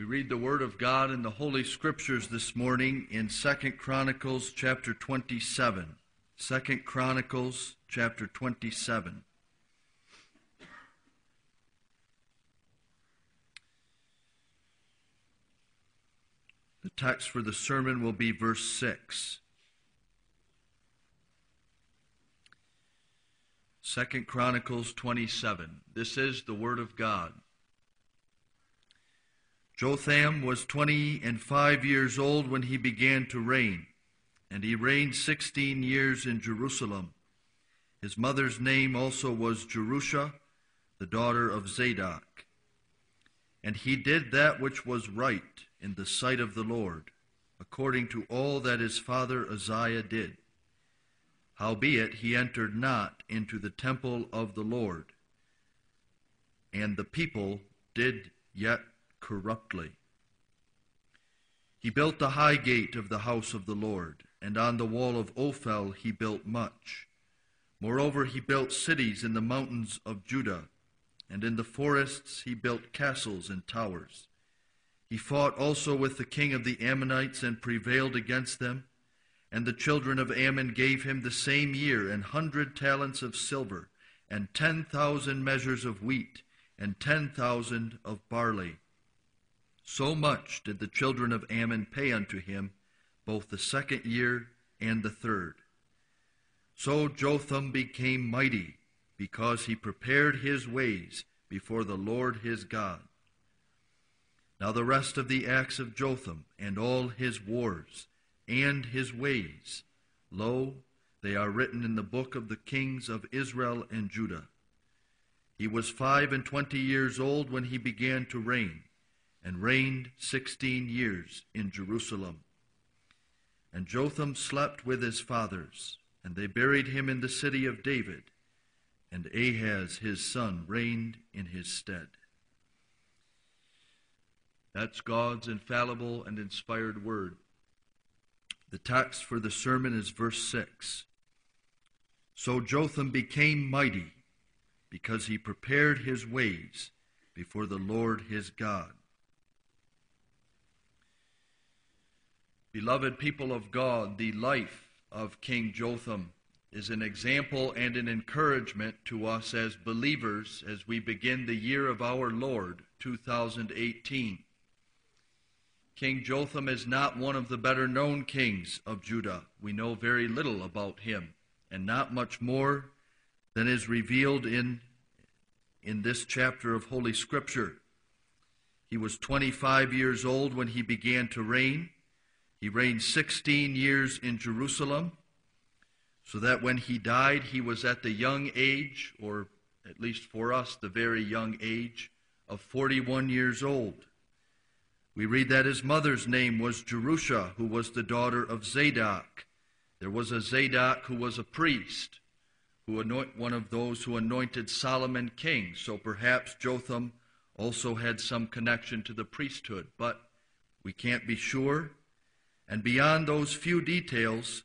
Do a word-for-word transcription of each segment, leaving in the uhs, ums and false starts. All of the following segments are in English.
We read the Word of God in the Holy Scriptures this morning in Second Chronicles chapter twenty-seven. Second Chronicles chapter twenty-seven. The text for the sermon will be verse six. Second Chronicles twenty-seven. This is the Word of God. Jotham was twenty and five years old when he began to reign, and he reigned sixteen years in Jerusalem. His mother's name also was Jerusha, the daughter of Zadok. And he did that which was right in the sight of the Lord, according to all that his father Uzziah did. Howbeit he entered not into the temple of the Lord, and the people did yet corruptly. He built the high gate of the house of the Lord, and on the wall of Ophel he built much. Moreover, he built cities in the mountains of Judah, and in the forests he built castles and towers. He fought also with the king of the Ammonites and prevailed against them, and the children of Ammon gave him the same year an hundred talents of silver, and ten thousand measures of wheat, and ten thousand of barley. So much did the children of Ammon pay unto him, both the second year and the third. So Jotham became mighty, because he prepared his ways before the Lord his God. Now the rest of the acts of Jotham, and all his wars, and his ways, lo, they are written in the book of the kings of Israel and Judah. He was five and twenty years old when he began to reign, and reigned sixteen years in Jerusalem. And Jotham slept with his fathers, and they buried him in the city of David, and Ahaz his son reigned in his stead. That's God's infallible and inspired word. The text for the sermon is verse six. So Jotham became mighty, because he prepared his ways before the Lord his God. Beloved people of God, the life of King Jotham is an example and an encouragement to us as believers as we begin the year of our Lord, two thousand eighteen. King Jotham is not one of the better-known kings of Judah. We know very little about him, and not much more than is revealed in, in this chapter of Holy Scripture. He was twenty-five years old when he began to reign. He reigned sixteen years in Jerusalem, so that when he died, he was at the young age, or at least for us, the very young age, of forty-one years old. We read that his mother's name was Jerusha, who was the daughter of Zadok. There was a Zadok who was a priest, who anoint, one of those who anointed Solomon king. So perhaps Jotham also had some connection to the priesthood, but we can't be sure. And beyond those few details,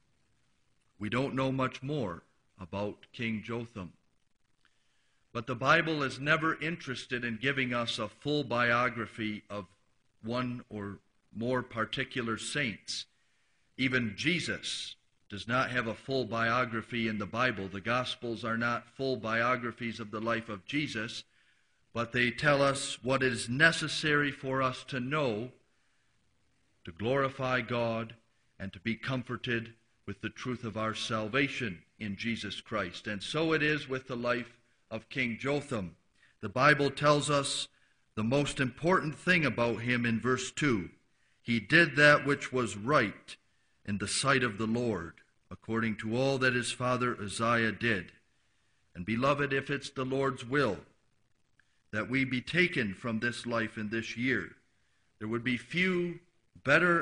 we don't know much more about King Jotham. But the Bible is never interested in giving us a full biography of one or more particular saints. Even Jesus does not have a full biography in the Bible. The Gospels are not full biographies of the life of Jesus, but they tell us what is necessary for us to know to glorify God and to be comforted with the truth of our salvation in Jesus Christ. And so it is with the life of King Jotham. The Bible tells us the most important thing about him in verse two. He did that which was right in the sight of the Lord, according to all that his father Uzziah did. And beloved, if it's the Lord's will that we be taken from this life in this year, there would be few better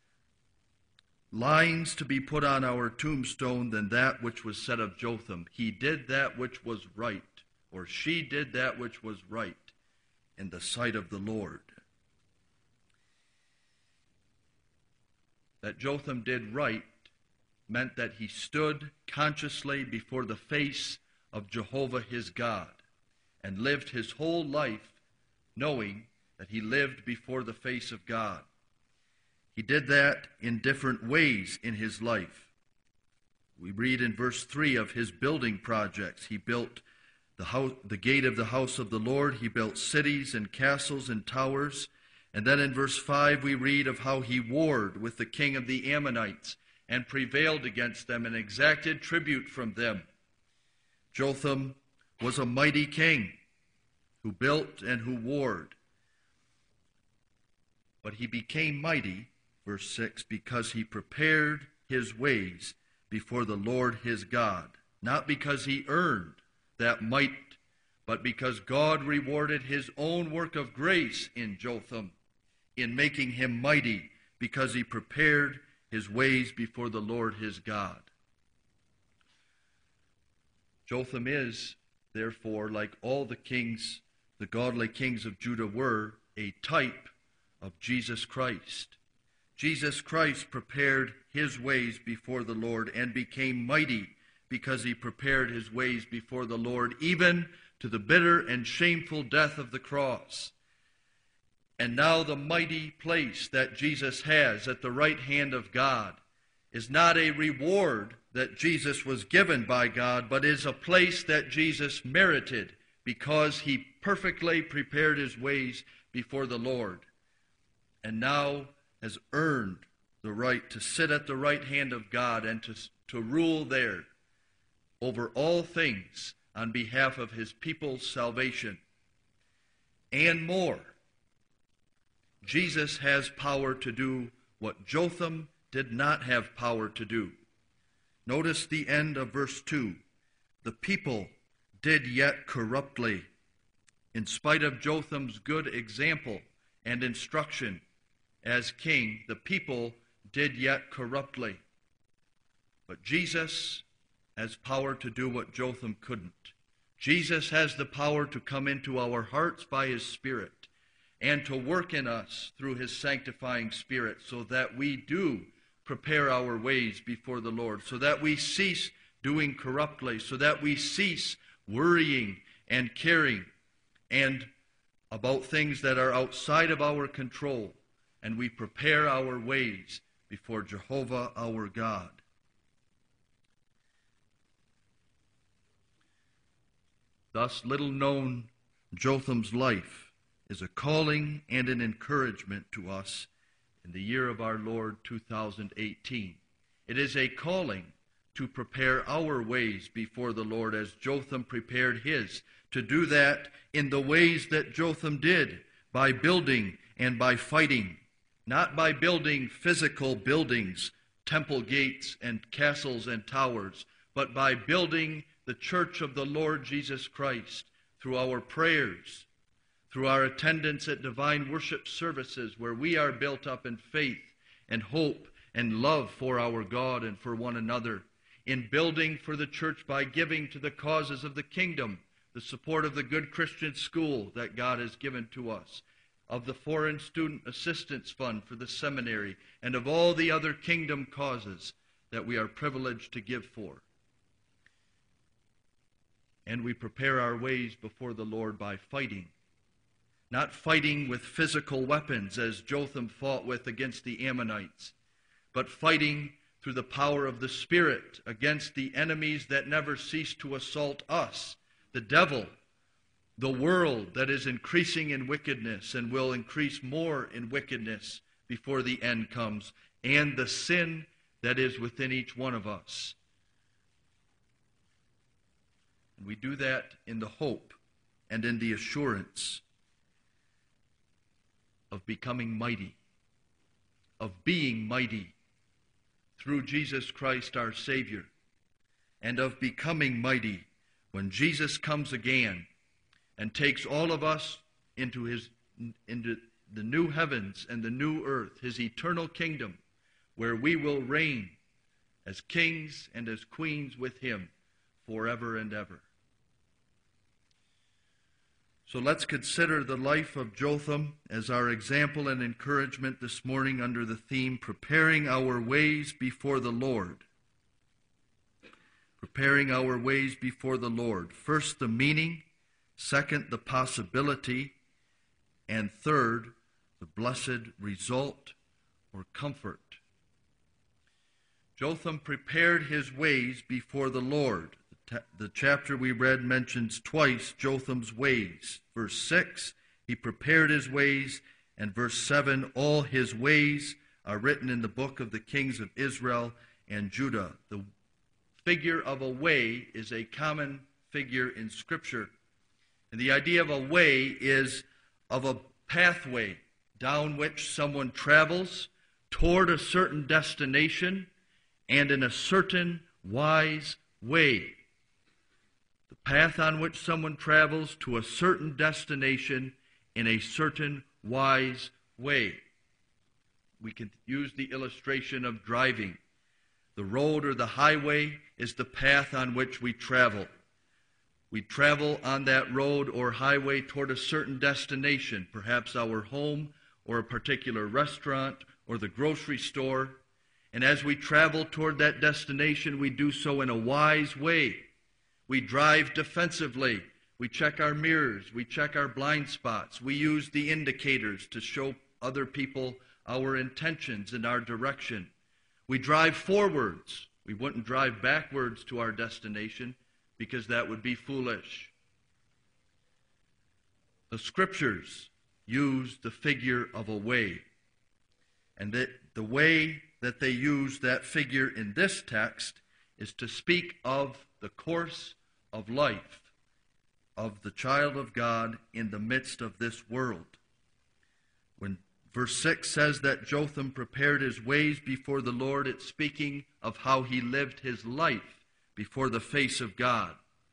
lines to be put on our tombstone than that which was said of Jotham. He did that which was right, or she did that which was right in the sight of the Lord. That Jotham did right meant that he stood consciously before the face of Jehovah his God and lived his whole life knowing that he lived before the face of God. He did that in different ways in his life. We read in verse three of his building projects. He built the house, the gate of the house of the Lord. He built cities and castles and towers. And then in verse five we read of how he warred with the king of the Ammonites and prevailed against them and exacted tribute from them. Jotham was a mighty king who built and who warred. But he became mighty, verse six, because he prepared his ways before the Lord his God. Not because he earned that might, but because God rewarded his own work of grace in Jotham in making him mighty, because he prepared his ways before the Lord his God. Jotham is, therefore, like all the kings, the godly kings of Judah were, a type of Jesus Christ. Jesus Christ prepared his ways before the Lord and became mighty because he prepared his ways before the Lord, even to the bitter and shameful death of the cross. And now the mighty place that Jesus has at the right hand of God is not a reward that Jesus was given by God, but is a place that Jesus merited because he perfectly prepared his ways before the Lord, and now has earned the right to sit at the right hand of God and to, to rule there over all things on behalf of his people's salvation. And more, Jesus has power to do what Jotham did not have power to do. Notice the end of verse two. The people did yet corruptly. In spite of Jotham's good example and instruction as king, the people did yet corruptly. But Jesus has power to do what Jotham couldn't. Jesus has the power to come into our hearts by his Spirit and to work in us through his sanctifying Spirit, so that we do prepare our ways before the Lord, so that we cease doing corruptly, so that we cease worrying and caring and about things that are outside of our control, and we prepare our ways before Jehovah our God. Thus, little known Jotham's life is a calling and an encouragement to us in the year of our Lord two thousand eighteen. It is a calling to prepare our ways before the Lord as Jotham prepared his, to do that in the ways that Jotham did, by building and by fighting, not by building physical buildings, temple gates and castles and towers, but by building the church of the Lord Jesus Christ through our prayers, through our attendance at divine worship services where we are built up in faith and hope and love for our God and for one another, in building for the church by giving to the causes of the kingdom, the support of the Good Christian School that God has given to us, of the Foreign Student Assistance Fund for the seminary, and of all the other kingdom causes that we are privileged to give for. And we prepare our ways before the Lord by fighting. Not fighting with physical weapons as Jotham fought with against the Ammonites, but fighting through the power of the Spirit against the enemies that never cease to assault us, the devil, the world that is increasing in wickedness and will increase more in wickedness before the end comes, and the sin that is within each one of us. And we do that in the hope and in the assurance of becoming mighty, of being mighty through Jesus Christ our Savior, and of becoming mighty when Jesus comes again and takes all of us into his into the new heavens and the new earth, his eternal kingdom, where we will reign as kings and as queens with him forever and ever. So let's consider the life of Jotham as our example and encouragement this morning under the theme, Preparing Our Ways Before the Lord. Preparing our ways before the Lord. First, the meaning. Second, the possibility. and third, the blessed result or comfort. Jotham prepared his ways before the Lord. The, the chapter we read mentions twice Jotham's ways. Verse six, he prepared his ways, and verse seven, all his ways are written in the book of the kings of Israel and Judah. The figure of a way is a common figure in Scripture. And the idea of a way is of a pathway down which someone travels toward a certain destination and in a certain wise way. The path on which someone travels to a certain destination in a certain wise way. We can use the illustration of driving. The road or the highway is the path on which we travel. We travel on that road or highway toward a certain destination, perhaps our home or a particular restaurant or the grocery store. And as we travel toward that destination, we do so in a wise way. We drive defensively. We check our mirrors. We check our blind spots. We use the indicators to show other people our intentions and our direction. We drive forwards. We wouldn't drive backwards to our destination because that would be foolish. The Scriptures use the figure of a way. And that the way that they use that figure in this text is to speak of the course of life of the child of God in the midst of this world. When verse six says that Jotham prepared his ways before the Lord, it's speaking of how he lived his life before the face of God.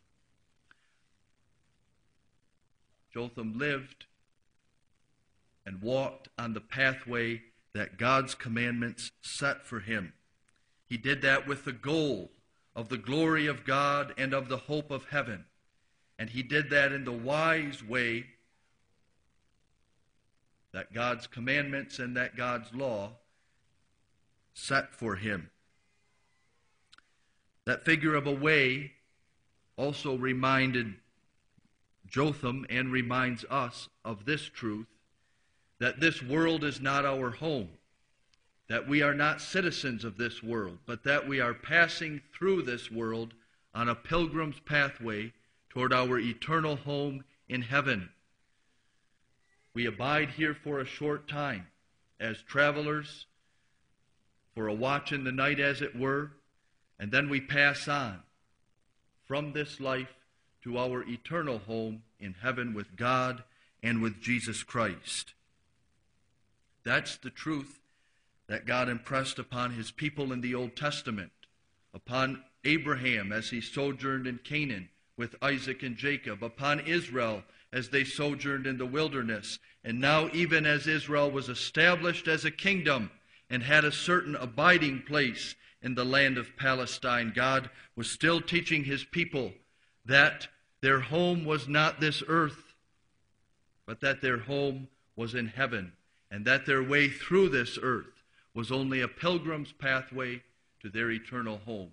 Jotham lived and walked on the pathway that God's commandments set for him. He did that with the goal of the glory of God and of the hope of heaven. And he did that in the wise way that God's commandments and that God's law set for him. That figure of a way also reminded Jotham and reminds us of this truth, that this world is not our home, that we are not citizens of this world, but that we are passing through this world on a pilgrim's pathway toward our eternal home in heaven. We abide here for a short time as travelers, for a watch in the night as it were, and then we pass on from this life to our eternal home in heaven with God and with Jesus Christ. That's the truth that God impressed upon his people in the Old Testament, upon Abraham as he sojourned in Canaan with Isaac and Jacob, upon Israel as they sojourned in the wilderness, and now even as Israel was established as a kingdom and had a certain abiding place in the land of Palestine, God was still teaching his people that their home was not this earth, but that their home was in heaven, and that their way through this earth was only a pilgrim's pathway to their eternal home.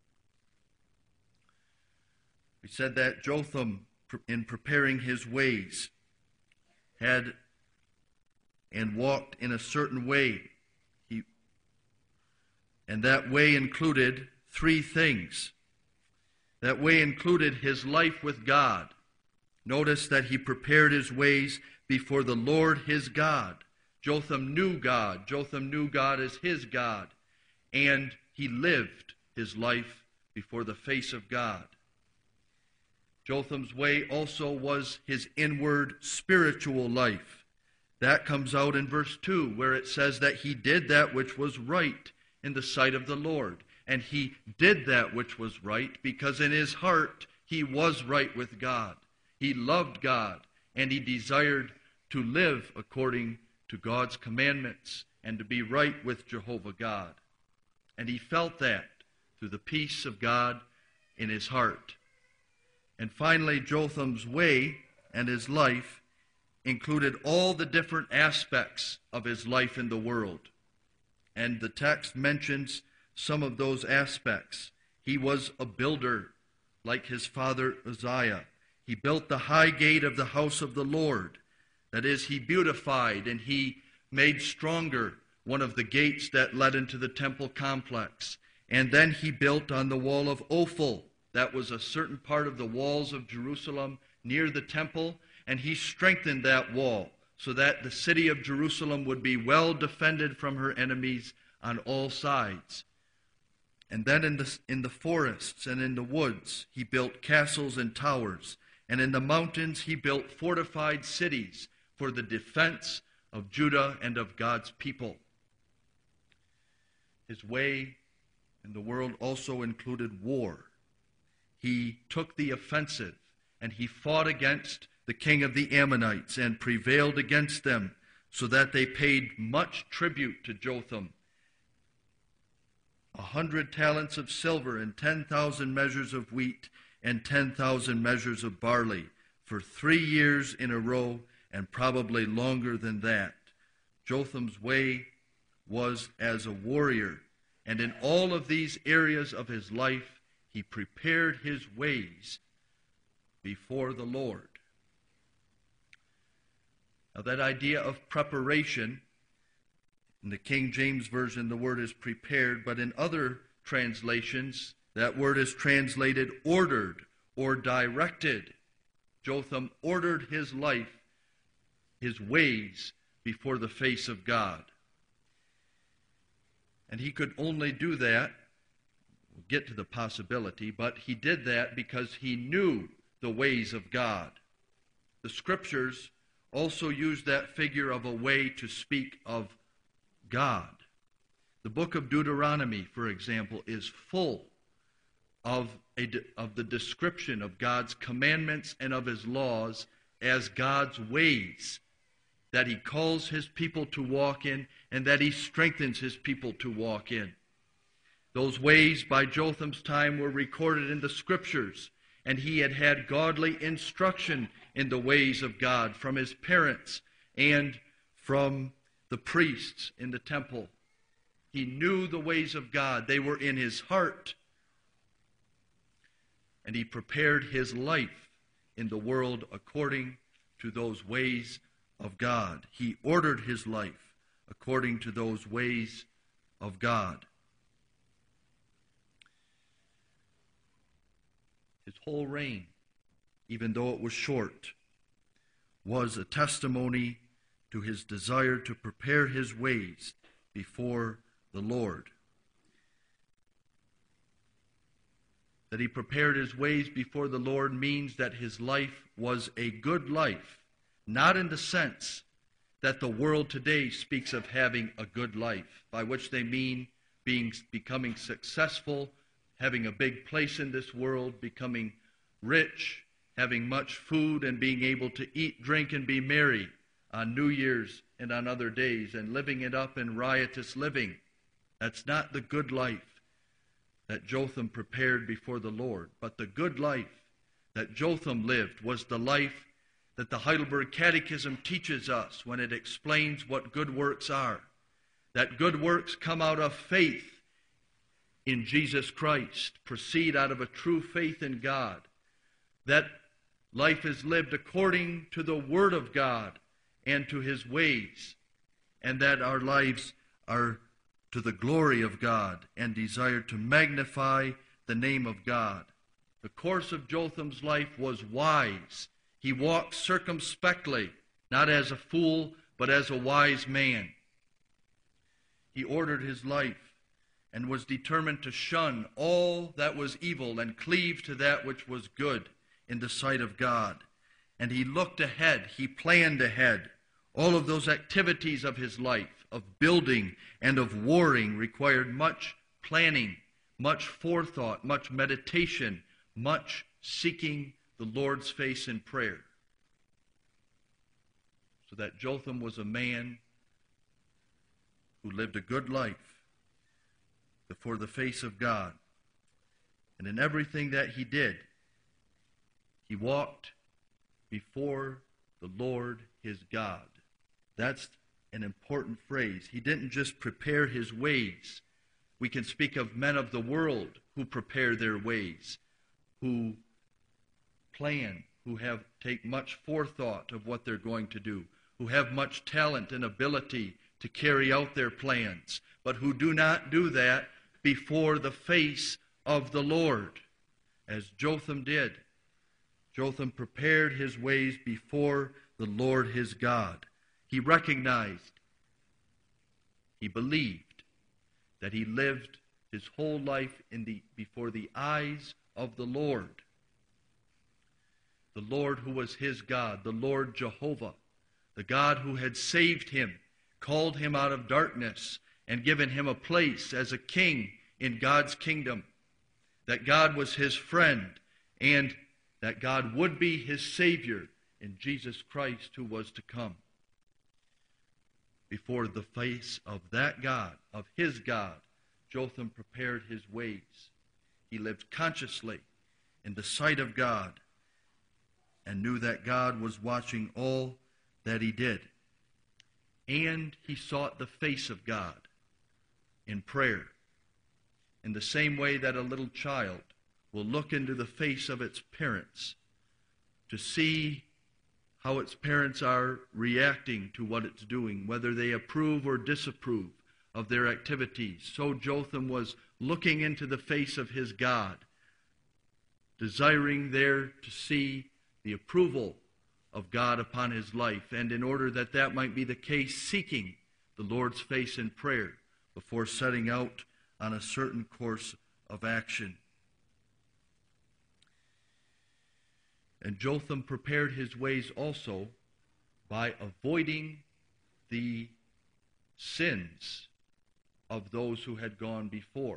We said that Jotham, in preparing his ways, had and walked in a certain way. He, and that way included three things. That way included his life with God. Notice that he prepared his ways before the Lord his God. Jotham knew God. Jotham knew God as his God. And he lived his life before the face of God. Jotham's way also was his inward spiritual life. That comes out in verse two, where it says that he did that which was right in the sight of the Lord. And he did that which was right because in his heart he was right with God. He loved God, and he desired to live according to God's commandments and to be right with Jehovah God. And he felt that through the peace of God in his heart. And finally, Jotham's way and his life included all the different aspects of his life in the world. And the text mentions some of those aspects. He was a builder, like his father Uzziah. He built the high gate of the house of the Lord. That is, he beautified and he made stronger one of the gates that led into the temple complex. And then he built on the wall of Ophel. That was a certain part of the walls of Jerusalem near the temple. And he strengthened that wall so that the city of Jerusalem would be well defended from her enemies on all sides. And then in the, in the forests and in the woods, he built castles and towers. And in the mountains, he built fortified cities for the defense of Judah and of God's people. His way in the world also included war. He took the offensive, and he fought against the king of the Ammonites and prevailed against them, so that they paid much tribute to Jotham. A hundred talents of silver and ten thousand measures of wheat and ten thousand measures of barley for three years in a row, and probably longer than that. Jotham's way was as a warrior, and in all of these areas of his life, he prepared his ways before the Lord. Now, that idea of preparation, in the King James Version, the word is prepared, but in other translations, that word is translated ordered or directed. Jotham ordered his life, his ways, before the face of God. And he could only do that, we'll get to the possibility, but he did that because he knew the ways of God. The Scriptures also use that figure of a way to speak of God. The book of Deuteronomy, for example, is full of, a, of the description of God's commandments and of his laws as God's ways that he calls his people to walk in and that he strengthens his people to walk in. Those ways by Jotham's time were recorded in the Scriptures, and he had had godly instruction in the ways of God from his parents and from the priests in the temple. He knew the ways of God. They were in his heart. And he prepared his life in the world according to those ways of God. He ordered his life according to those ways of God. His whole reign, even though it was short, was a testimony to his desire to prepare his ways before the Lord. That he prepared his ways before the Lord means that his life was a good life, not in the sense that the world today speaks of having a good life, by which they mean being becoming successful, having a big place in this world, becoming rich, having much food, and being able to eat, drink, and be merry on New Year's and on other days, and living it up in riotous living. That's not the good life that Jotham prepared before the Lord. But the good life that Jotham lived was the life that the Heidelberg Catechism teaches us when it explains what good works are. That good works come out of faith in Jesus Christ, proceed out of a true faith in God. That life is lived according to the Word of God and to his ways, and that our lives are to the glory of God and desire to magnify the name of God. The course of Jotham's life was wise. He walked circumspectly, not as a fool, but as a wise man. He ordered his life and was determined to shun all that was evil and cleave to that which was good in the sight of God. And he looked ahead, he planned ahead. All of those activities of his life, of building and of warring, required much planning, much forethought, much meditation, much seeking the Lord's face in prayer. So that Jotham was a man who lived a good life before the face of God. And in everything that he did, he walked before the Lord his God. That's an important phrase. He didn't just prepare his ways. We can speak of men of the world who prepare their ways, who plan, who have take much forethought of what they're going to do, who have much talent and ability to carry out their plans, but who do not do that before the face of the Lord, as Jotham did. Jotham prepared his ways before the Lord his God. He recognized, he believed that he lived his whole life in the before the eyes of the Lord. The Lord who was his God, the Lord Jehovah, the God who had saved him, called him out of darkness, and given him a place as a king in God's kingdom. That God was his friend, and that God would be his Savior in Jesus Christ who was to come. Before the face of that God, of his God, Jotham prepared his ways. He lived consciously in the sight of God and knew that God was watching all that he did. And he sought the face of God in prayer, in the same way that a little child will look into the face of its parents to see how its parents are reacting to what it's doing, whether they approve or disapprove of their activities. So Jotham was looking into the face of his God, desiring there to see the approval of God upon his life, and in order that that might be the case, seeking the Lord's face in prayer before setting out on a certain course of action. And Jotham prepared his ways also by avoiding the sins of those who had gone before.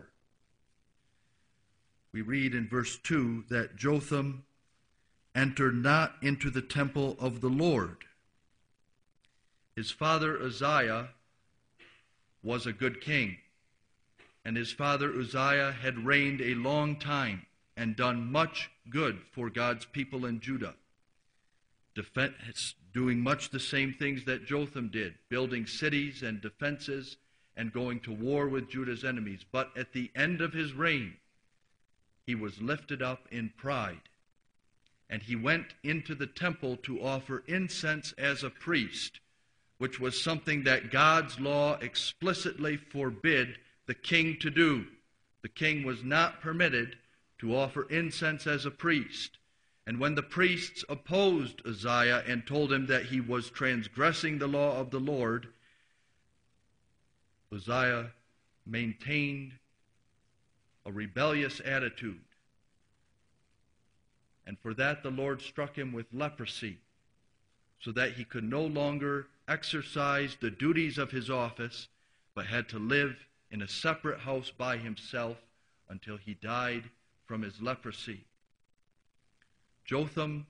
We read in verse two that Jotham entered not into the temple of the Lord. His father Uzziah was a good king, and his father Uzziah had reigned a long time and done much good for God's people in Judah, Defense, doing much the same things that Jotham did, building cities and defenses and going to war with Judah's enemies. But at the end of his reign, he was lifted up in pride, and he went into the temple to offer incense as a priest, which was something that God's law explicitly forbid the king to do. The king was not permitted to offer incense as a priest. And when the priests opposed Uzziah and told him that he was transgressing the law of the Lord, Uzziah maintained a rebellious attitude. And for that the Lord struck him with leprosy, so that he could no longer exercise the duties of his office, but had to live in a separate house by himself until he died from his leprosy. Jotham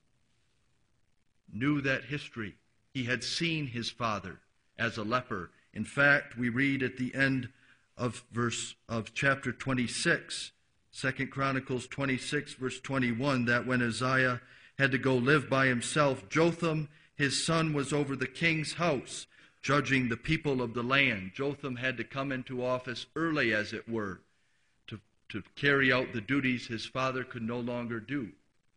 knew that history. He had seen his father as a leper. In fact, we read at the end of verse of chapter twenty-six, Second Chronicles twenty-six, verse twenty-one, that when Uzziah had to go live by himself, Jotham, his son, was over the king's house, judging the people of the land. Jotham had to come into office early, as it were, to, to carry out the duties his father could no longer do.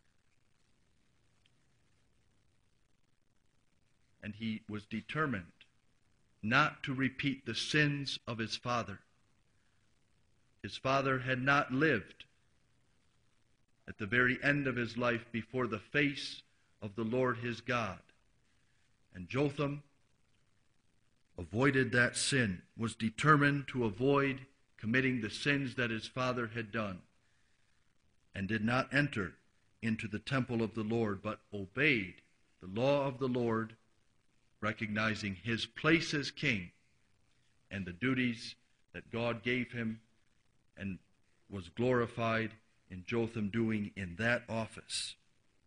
And he was determined not to repeat the sins of his father. His father had not lived at the very end of his life before the face of the Lord his God. And Jotham avoided that sin, was determined to avoid committing the sins that his father had done, and did not enter into the temple of the Lord, but obeyed the law of the Lord, recognizing his place as king and the duties that God gave him, and was glorified in Jotham doing in that office.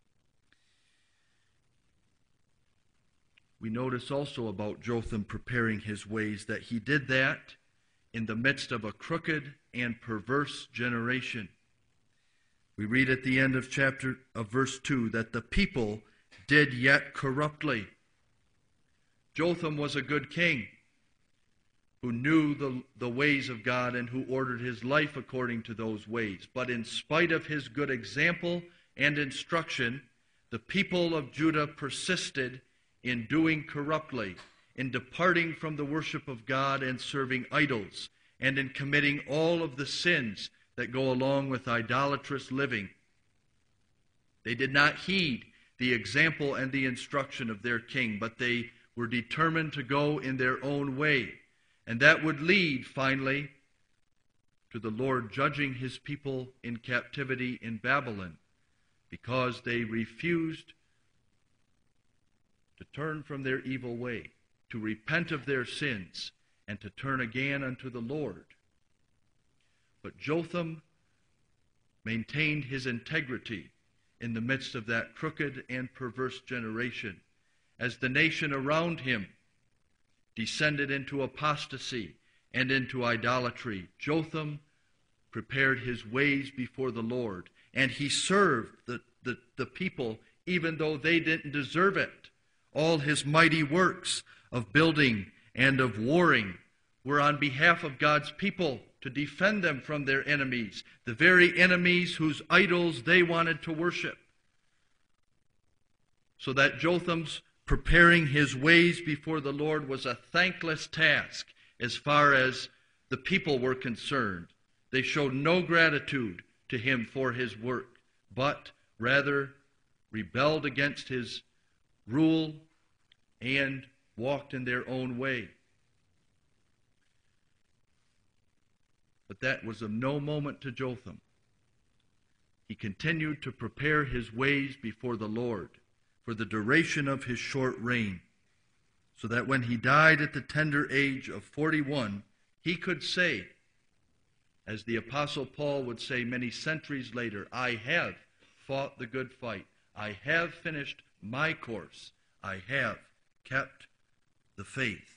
We notice also about Jotham preparing his ways that he did that in the midst of a crooked and perverse generation. We read at the end of chapter of verse two that the people did yet corruptly. Jotham was a good king who knew the, the ways of God and who ordered his life according to those ways. But in spite of his good example and instruction, the people of Judah persisted in doing corruptly, in departing from the worship of God and serving idols, and in committing all of the sins that go along with idolatrous living. They did not heed the example and the instruction of their king, but they were determined to go in their own way. And that would lead, finally, to the Lord judging his people in captivity in Babylon, because they refused to turn from their evil way, to repent of their sins, and to turn again unto the Lord. But Jotham maintained his integrity in the midst of that crooked and perverse generation, as the nation around him descended into apostasy and into idolatry. Jotham prepared his ways before the Lord, and he served the, the, the people even though they didn't deserve it. All his mighty works of building and of warring were on behalf of God's people to defend them from their enemies, the very enemies whose idols they wanted to worship. So that Jotham's preparing his ways before the Lord was a thankless task as far as the people were concerned. They showed no gratitude to him for his work, but rather rebelled against his rule and walked in their own way. But that was of no moment to Jotham. He continued to prepare his ways before the Lord for the duration of his short reign, so that when he died at the tender age of forty-one, he could say, as the Apostle Paul would say many centuries later, I have fought the good fight. I have finished my course. I have kept the faith.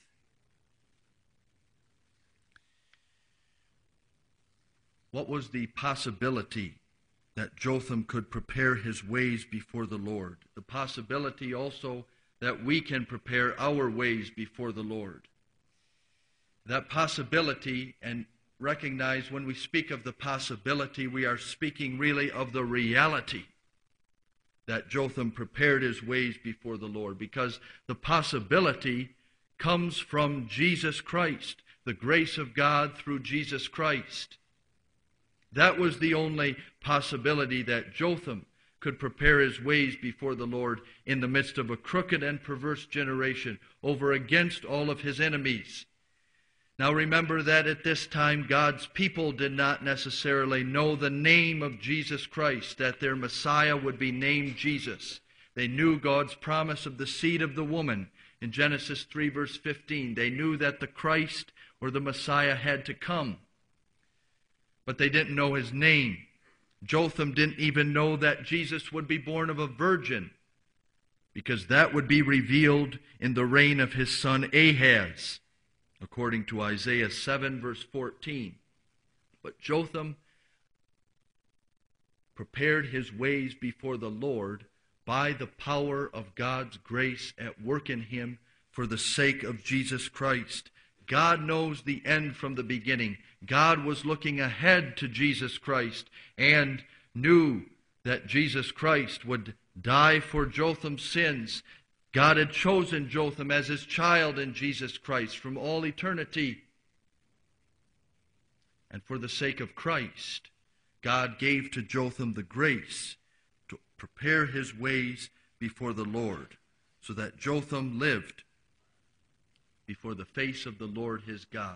What was the possibility that Jotham could prepare his ways before the Lord? The possibility also that we can prepare our ways before the Lord. That possibility, and recognize when we speak of the possibility, we are speaking really of the reality that Jotham prepared his ways before the Lord, because the possibility comes from Jesus Christ, the grace of God through Jesus Christ. That was the only possibility, that Jotham could prepare his ways before the Lord in the midst of a crooked and perverse generation, over against all of his enemies. Now remember that at this time God's people did not necessarily know the name of Jesus Christ, that their Messiah would be named Jesus. They knew God's promise of the seed of the woman in Genesis three verse fifteen. They knew that the Christ or the Messiah had to come, but they didn't know his name. Jotham didn't even know that Jesus would be born of a virgin, because that would be revealed in the reign of his son Ahaz, according to Isaiah seven verse fourteen. But Jotham prepared his ways before the Lord by the power of God's grace at work in him for the sake of Jesus Christ. God knows the end from the beginning. God was looking ahead to Jesus Christ and knew that Jesus Christ would die for Jotham's sins. God had chosen Jotham as his child in Jesus Christ from all eternity. And for the sake of Christ, God gave to Jotham the grace to prepare his ways before the Lord, so that Jotham lived before the face of the Lord his God.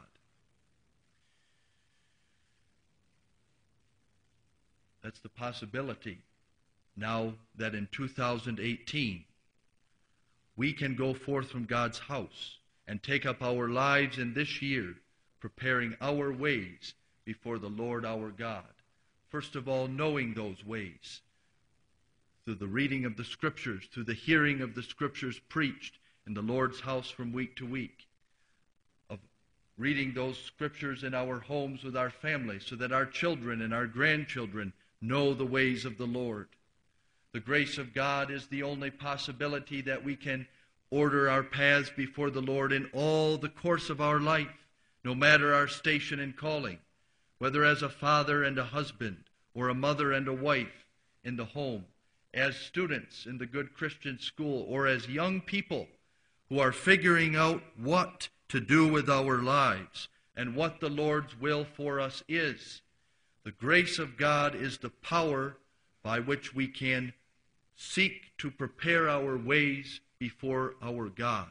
That's the possibility now that in two thousand eighteen we can go forth from God's house and take up our lives in this year, preparing our ways before the Lord our God. First of all, knowing those ways through the reading of the Scriptures, through the hearing of the Scriptures preached in the Lord's house from week to week, of reading those Scriptures in our homes with our families so that our children and our grandchildren know the ways of the Lord. The grace of God is the only possibility that we can order our paths before the Lord in all the course of our life, no matter our station and calling, whether as a father and a husband, or a mother and a wife in the home, as students in the good Christian school, or as young people who are figuring out what to do with our lives and what the Lord's will for us is. The grace of God is the power by which we can seek to prepare our ways before our God,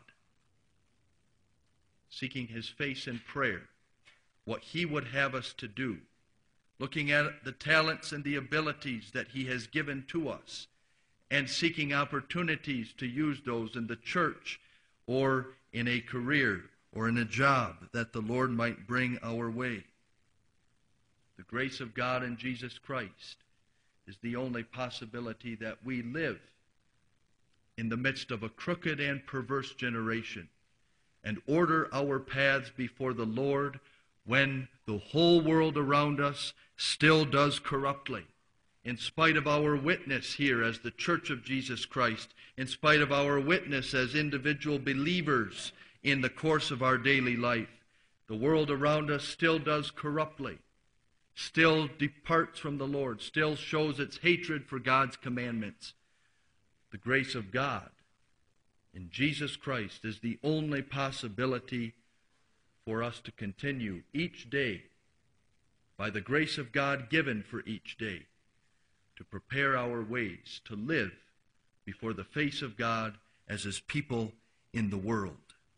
seeking his face in prayer, what he would have us to do, looking at the talents and the abilities that he has given to us, and seeking opportunities to use those in the church or in a career or in a job that the Lord might bring our way. The grace of God in Jesus Christ is the only possibility that we live in the midst of a crooked and perverse generation and order our paths before the Lord when the whole world around us still does corruptly. In spite of our witness here as the Church of Jesus Christ, in spite of our witness as individual believers in the course of our daily life, the world around us still does corruptly, still departs from the Lord, still shows its hatred for God's commandments. The grace of God in Jesus Christ is the only possibility for us to continue each day, by the grace of God given for each day, to prepare our ways to live before the face of God as his people in the world.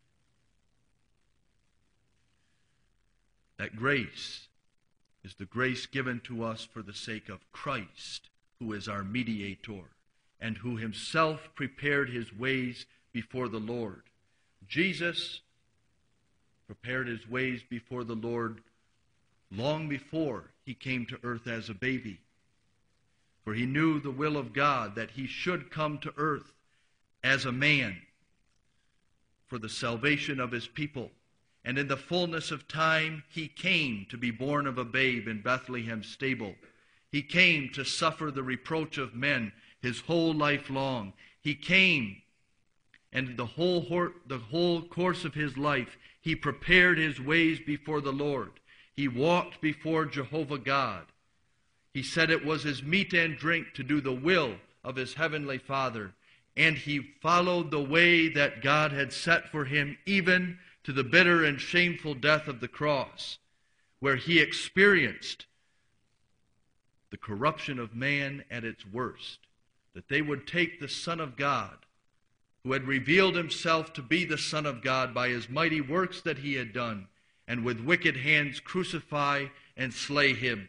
That grace is the grace given to us for the sake of Christ, who is our mediator, and who himself prepared his ways before the Lord. Jesus prepared his ways before the Lord long before he came to earth as a baby. For he knew the will of God, that he should come to earth as a man for the salvation of his people. And in the fullness of time, he came to be born of a babe in Bethlehem's stable. He came to suffer the reproach of men his whole life long. He came, and the whole, the whole course of his life, he prepared his ways before the Lord. He walked before Jehovah God. He said it was his meat and drink to do the will of his heavenly Father. And he followed the way that God had set for him, even to the bitter and shameful death of the cross, where he experienced the corruption of man at its worst. That they would take the Son of God, who had revealed himself to be the Son of God by his mighty works that he had done, and with wicked hands crucify and slay him.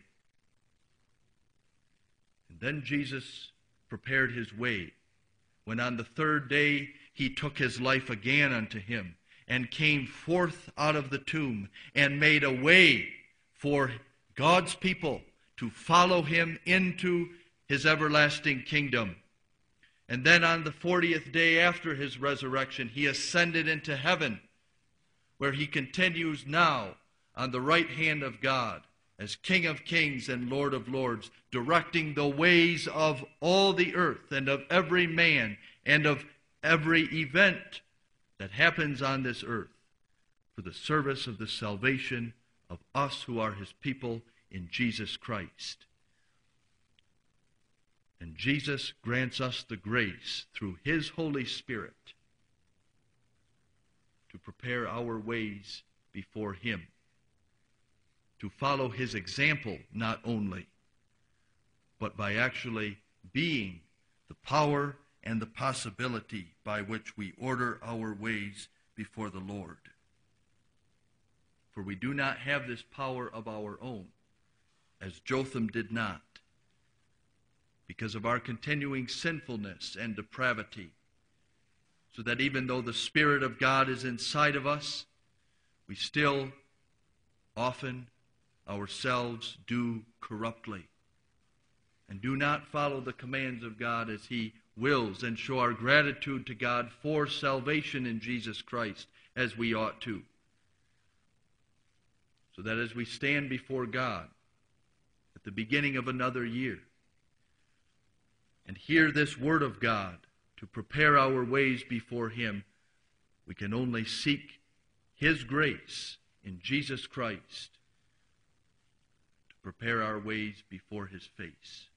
And then Jesus prepared his way, when on the third day he took his life again unto him, and came forth out of the tomb, and made a way for God's people to follow him into his everlasting kingdom. And then on the fortieth day after his resurrection, he ascended into heaven, where he continues now on the right hand of God as King of kings and Lord of lords, directing the ways of all the earth and of every man and of every event that happens on this earth for the service of the salvation of us who are his people in Jesus Christ. And Jesus grants us the grace through his Holy Spirit to prepare our ways before him, to follow his example not only, but by actually being the power and the possibility by which we order our ways before the Lord. For we do not have this power of our own, as Jotham did not, because of our continuing sinfulness and depravity, so that even though the Spirit of God is inside of us, we still often ourselves do corruptly and do not follow the commands of God as he wills, and show our gratitude to God for salvation in Jesus Christ as we ought to. So that as we stand before God at the beginning of another year and hear this word of God to prepare our ways before him, we can only seek his grace in Jesus Christ to prepare our ways before his face.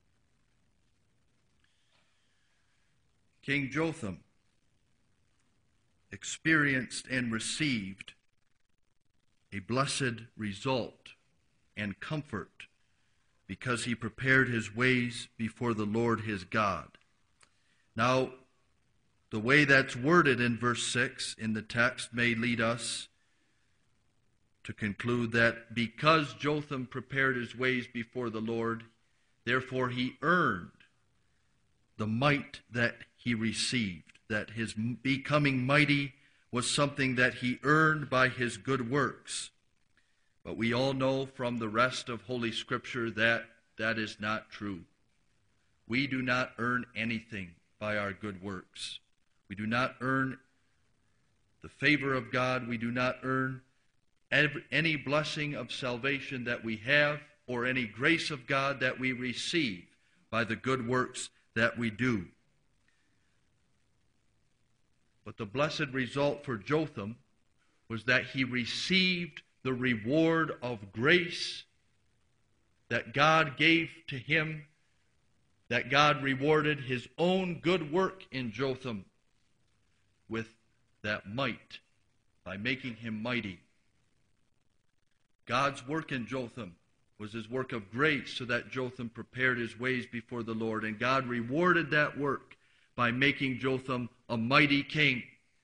King Jotham experienced and received a blessed result and comfort because he prepared his ways before the Lord his God. Now, the way that's worded in verse six in the text may lead us to conclude that because Jotham prepared his ways before the Lord, therefore he earned the might that he received, that his becoming mighty was something that he earned by his good works. But we all know from the rest of Holy Scripture that that is not true. We do not earn anything by our good works. We do not earn the favor of God. We do not earn any blessing of salvation that we have or any grace of God that we receive by the good works that we do. But the blessed result for Jotham was that he received the reward of grace that God gave to him, that God rewarded his own good work in Jotham with that might by making him mighty. God's work in Jotham was his work of grace so that Jotham prepared his ways before the Lord, and God rewarded that work by making Jotham a mighty king.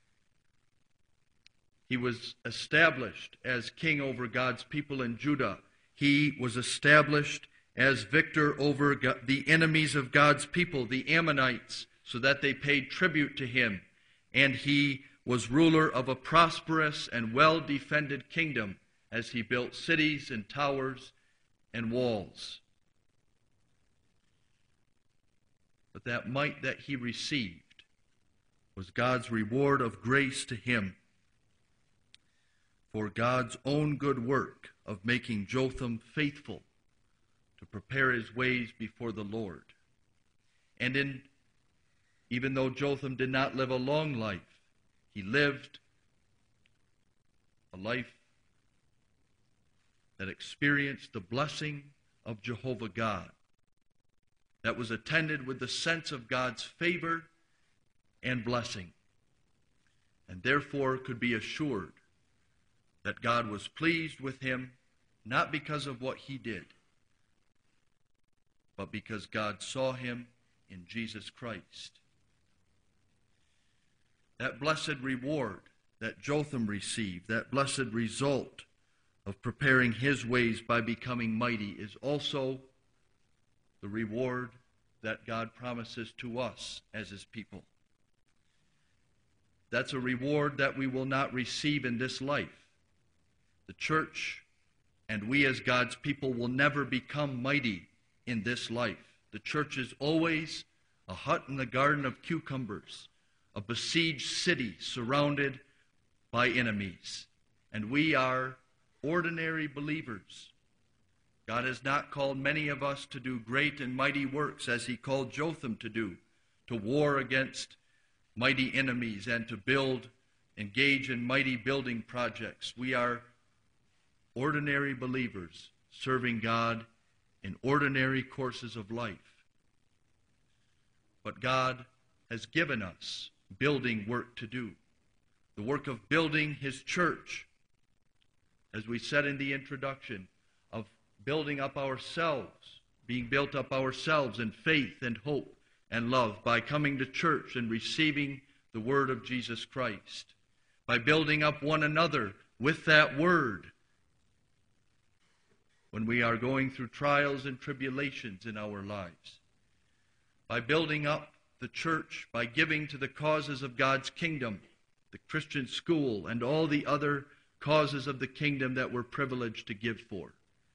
He was established as king over God's people in Judah. He was established as victor over the enemies of God's people, the Ammonites, so that they paid tribute to him. And he was ruler of a prosperous and well-defended kingdom as he built cities and towers and walls. But that might that he received was God's reward of grace to him for God's own good work of making Jotham faithful to prepare his ways before the Lord. And in even though Jotham did not live a long life, he lived a life that experienced the blessing of Jehovah God, that was attended with the sense of God's favor and blessing, and therefore could be assured that God was pleased with him, not because of what he did, but because God saw him in Jesus Christ. That blessed reward that Jotham received, that blessed result of preparing his ways by becoming mighty, is also the reward that God promises to us as his people. That's a reward that we will not receive in this life. The church and we as God's people will never become mighty in this life. The church is always a hut in the garden of cucumbers, a besieged city surrounded by enemies. And we are ordinary believers. God has not called many of us to do great and mighty works as he called Jotham to do, to war against mighty enemies and to build, engage in mighty building projects. We are ordinary believers serving God in ordinary courses of life. But God has given us building work to do. The work of building his church, as we said in the introduction, of building up ourselves, being built up ourselves in faith and hope and love by coming to church and receiving the word of Jesus Christ, by building up one another with that word when we are going through trials and tribulations in our lives, by building up the church, by giving to the causes of God's kingdom, the Christian school, and all the other causes of the kingdom that we're privileged to give for.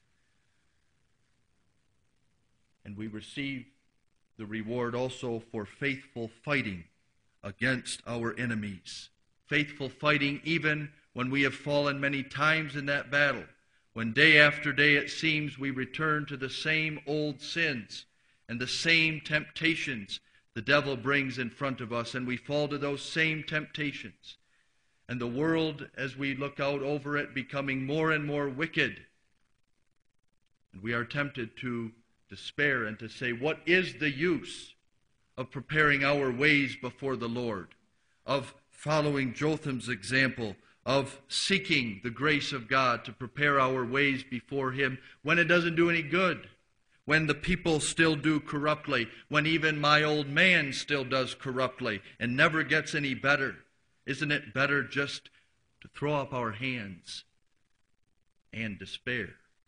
And we receive the reward also for faithful fighting against our enemies. Faithful fighting even when we have fallen many times in that battle, when day after day it seems we return to the same old sins and the same temptations the devil brings in front of us, and we fall to those same temptations. And the world, as we look out over it, becoming more and more wicked. And we are tempted to despair and to say, what is the use of preparing our ways before the Lord, of following Jotham's example of seeking the grace of God to prepare our ways before him when it doesn't do any good, when the people still do corruptly, when even my old man still does corruptly and never gets any better. Isn't it better just to throw up our hands and despair?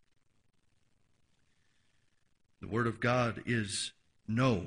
The Word of God is no.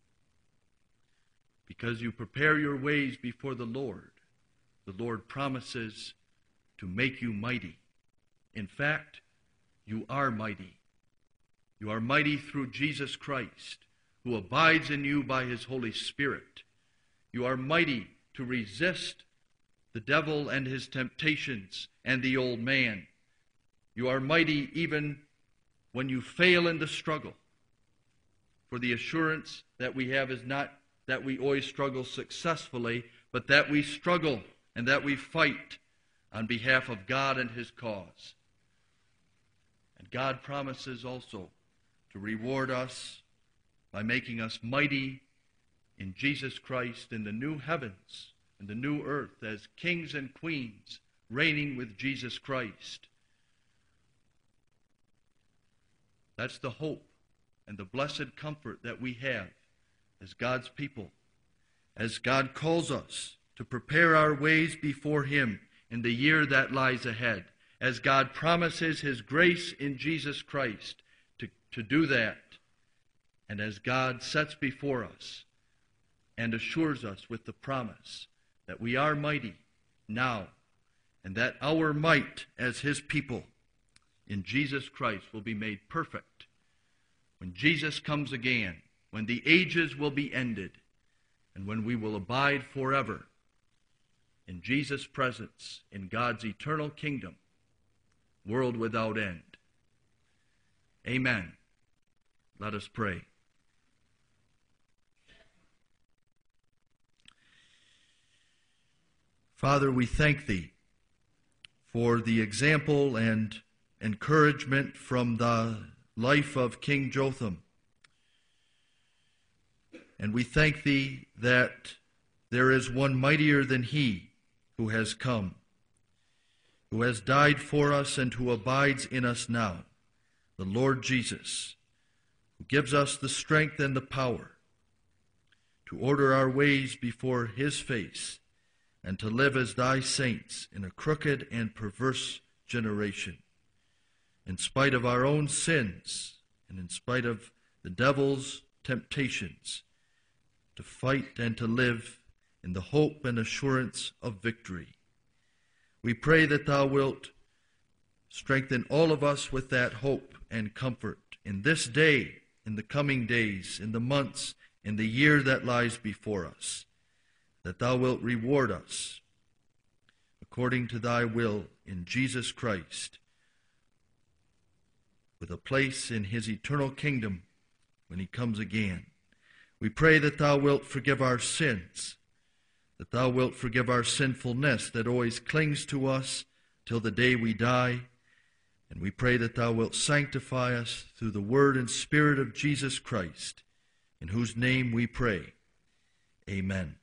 Because you prepare your ways before the Lord, the Lord promises to make you mighty. In fact, you are mighty. You are mighty through Jesus Christ, who abides in you by his Holy Spirit. You are mighty to resist the devil and his temptations and the old man. You are mighty even when you fail in the struggle. For the assurance that we have is not that we always struggle successfully, but that we struggle and that we fight on behalf of God and his cause. And God promises also to reward us by making us mighty in Jesus Christ in the new heavens and the new earth as kings and queens reigning with Jesus Christ. That's the hope and the blessed comfort that we have as God's people, as God calls us to prepare our ways before him in the year that lies ahead, as God promises his grace in Jesus Christ to, to do that, and as God sets before us and assures us with the promise that we are mighty now, and that our might as his people in Jesus Christ will be made perfect when Jesus comes again, when the ages will be ended, and when we will abide forever in Jesus' presence in God's eternal kingdom, world without end. Amen. Let us pray. Father, we thank thee for the example and encouragement from the life of King Jotham. And we thank thee that there is one mightier than he who has come, who has died for us and who abides in us now, the Lord Jesus, who gives us the strength and the power to order our ways before his face and to live as thy saints in a crooked and perverse generation, in spite of our own sins and in spite of the devil's temptations, to fight and to live in the hope and assurance of victory. We pray that thou wilt strengthen all of us with that hope and comfort in this day, in the coming days, in the months, in the year that lies before us, that thou wilt reward us according to thy will in Jesus Christ, with a place in his eternal kingdom when he comes again. We pray that thou wilt forgive our sins, that thou wilt forgive our sinfulness that always clings to us till the day we die. And we pray that thou wilt sanctify us through the word and spirit of Jesus Christ, in whose name we pray. Amen.